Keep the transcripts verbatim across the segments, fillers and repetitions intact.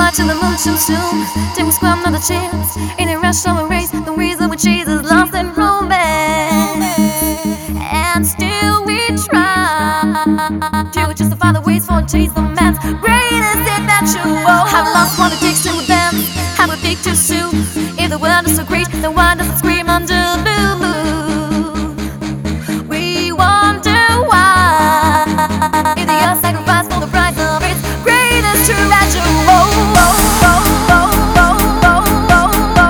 fly to the moon too soon. Take we square another chance. In a rush of a race, the reason we chase is lost in romance. And still we try to justify the ways for a taste of man's greatest adventure. Oh, have lost what it takes to advance. Have a peak too soon. If the world is so great, then why does it scream under the blue moon? We wonder why. If the earth sacrificed for the price of its greatest treasure. Oh, oh, oh, oh, oh, oh, oh, oh,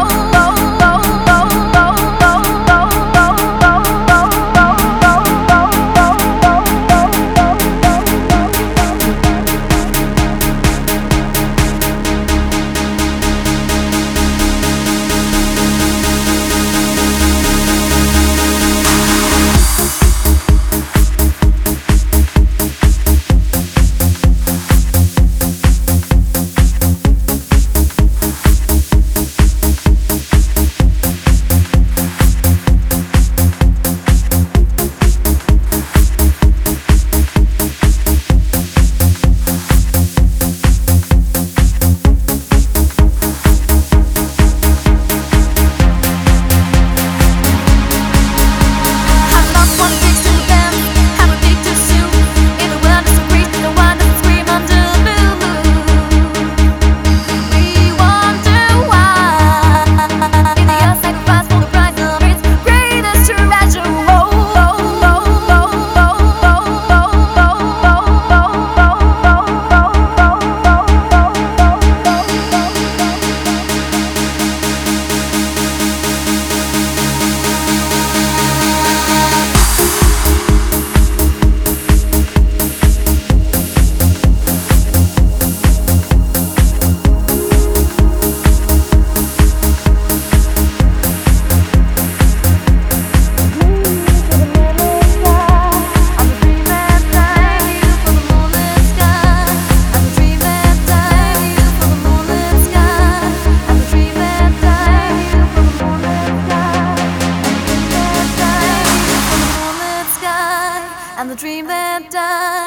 and the dream that died.